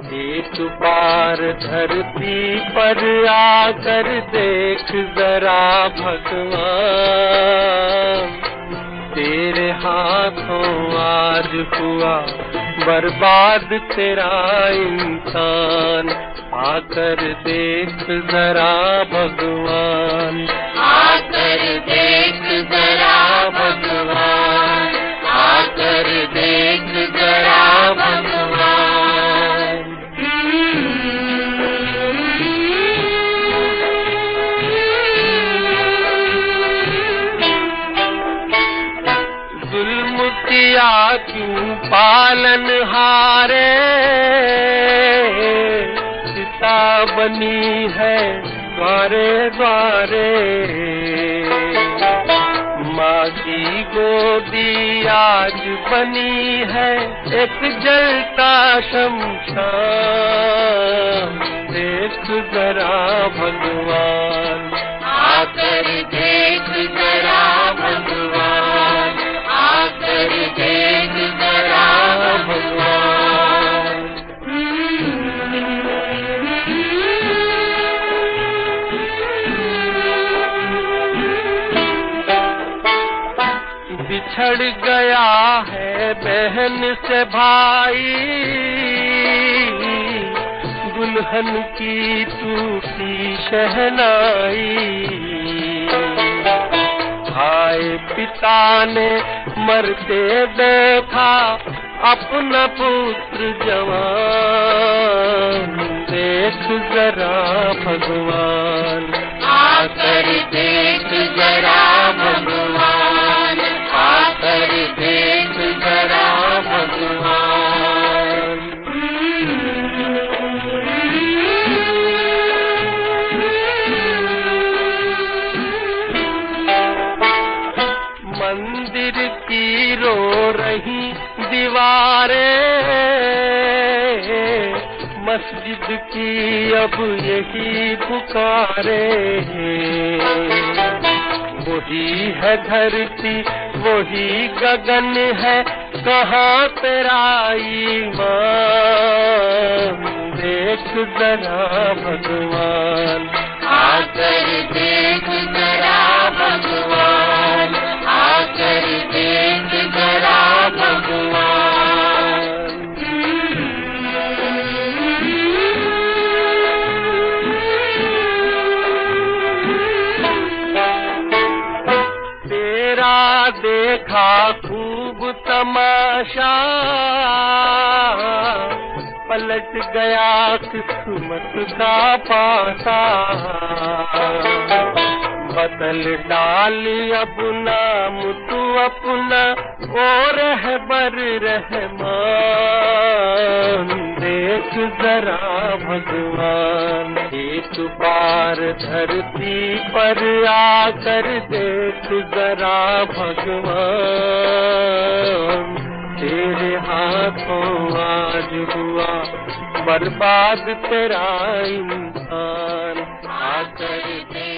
एक बार धरती पर आकर देख जरा भगवान, तेरे हाथों आज हुआ बर्बाद तेरा इंसान। आकर देख जरा भगवान, आकर देख जरा भगवान, आकर देख जरा भगवान। जुल्म किया क्यों पालन हारे, सीता बनी है द्वारे द्वारे। माँ की गोदी आज बनी है एक जलता शमशान। देख जरा भगवान, आकर देख जरा भगवान, आकर देख जरा भगवान। बिछड़ गया है बहन से भाई, दुल्हन की टूटी शहनाई। भाई पिता ने मरते देखा अपना पुत्र जवान। देख जरा भगवान, आकर देख जरा भगवान, आकर देख जरा भगवान। मंदिर की रो रही दीवारें, मस्जिद की अब यही पुकारे। वही है धरती वही गगन है, कहाँ तेरा ईमान। देख जरा भगवान, आकर देख जरा भगवान, आकर देख जरा भगवान। तेरा देखा खूब तमाशा, पलट गया किस्मत का पासा। बदल डाल अब नाम तू अपना, ओ रहबर रहमान। देख जरा भगवान, एक बार धरती पर आकर देख जरा भगवान। तेरे हाथों आज हुआ बर्बाद तेरा इंसान। आकर